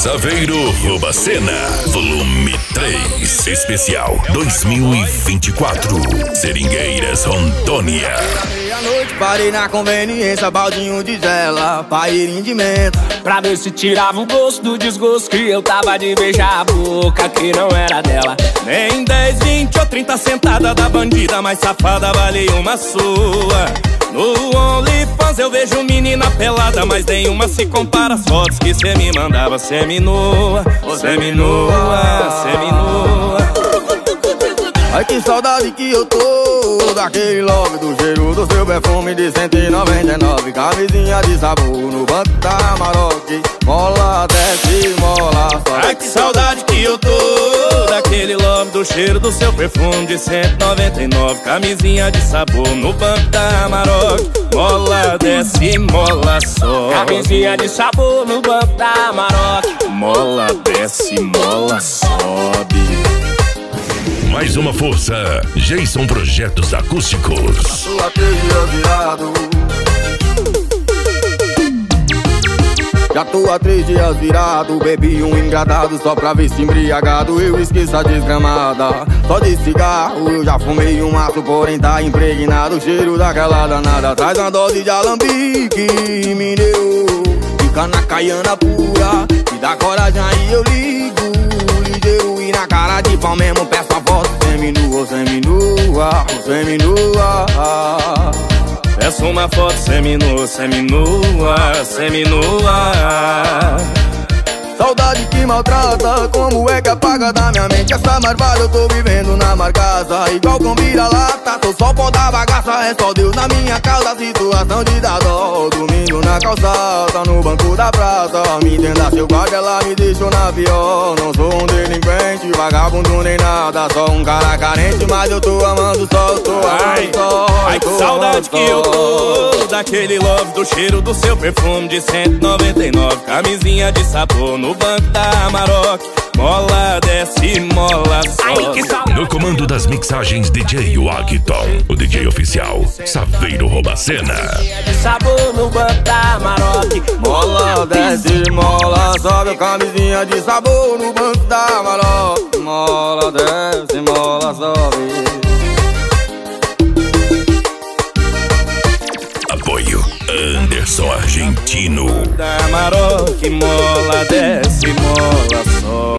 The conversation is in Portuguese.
Saveiro rouba cena, volume 3, especial 2024, Seringueiras, Rondônia. Meia-noite parei na conveniência, baldinho de gela, pairinho de menta, pra ver se tirava o gosto do desgosto que eu tava de beijar a boca que não era dela. Nem 10, 20 ou 30 sentada da bandida mais safada vale uma sua. No OnlyFans eu vejo menina pelada, mas nenhuma se compara às fotos que cê me mandava. Semi-nua, semi-nua, semi-nua. Ai que saudade que eu tô daquele love, do cheiro do seu perfume de 199. Camisinha de sabor no banco da Maroc, mola desce, mola sobe. Ai que saudade que eu tô daquele love, do cheiro do seu perfume de 199. Camisinha de sabor no banco da Maroc, mola desce, mola sobe. Camisinha de sabor no banco da Maroc, mola desce, mola sobe. Mais uma força, Jason Projetos Acústicos. Tô há 3 dias virado, já tô há 3 dias virado. Bebi um engradado só pra ver se embriagado eu esqueço a desgramada. Só de cigarro eu já fumei um maço, porém tá impregnado o cheiro daquela danada. Traz uma dose de alambique, me deu, fica na caiana pura, me dá coragem aí eu ligo. Ligeiro e na cara de pau mesmo peço a foto. Semi-nua, semi-nua, semi-nua. Peço uma foto semi-nua, semi-nua, semi-nua. Saudade que maltrata, como é que apaga da minha mente essa marvada? Eu tô vivendo na marcasa, igual com vira-lata. Tô só pó da bagaça, é só Deus na minha causa. Situação de dar dó, dormindo na calçada, no banco da praça. Me entenda, seu guarda, ela me deixou na pior. Não sou um delinquente, vagabundo nem nada, só um cara carente, mas eu tô amando só, tô amando só. Ai que saudade que eu tô daquele love, do cheiro do seu perfume de 199. Camisinha de sabor no banco da Maroc, mola desce, mola sobe. No comando das mixagens DJ Wagton, o DJ oficial Saveiro rouba cena. De sabor no banco da Maroc, mola desce, mola sobe. Camisinha de sabor no banco da Maroc, mola desce, mola sobe. Apoio Anderson Argentino. Da Maroc, mola desce, mola sobe.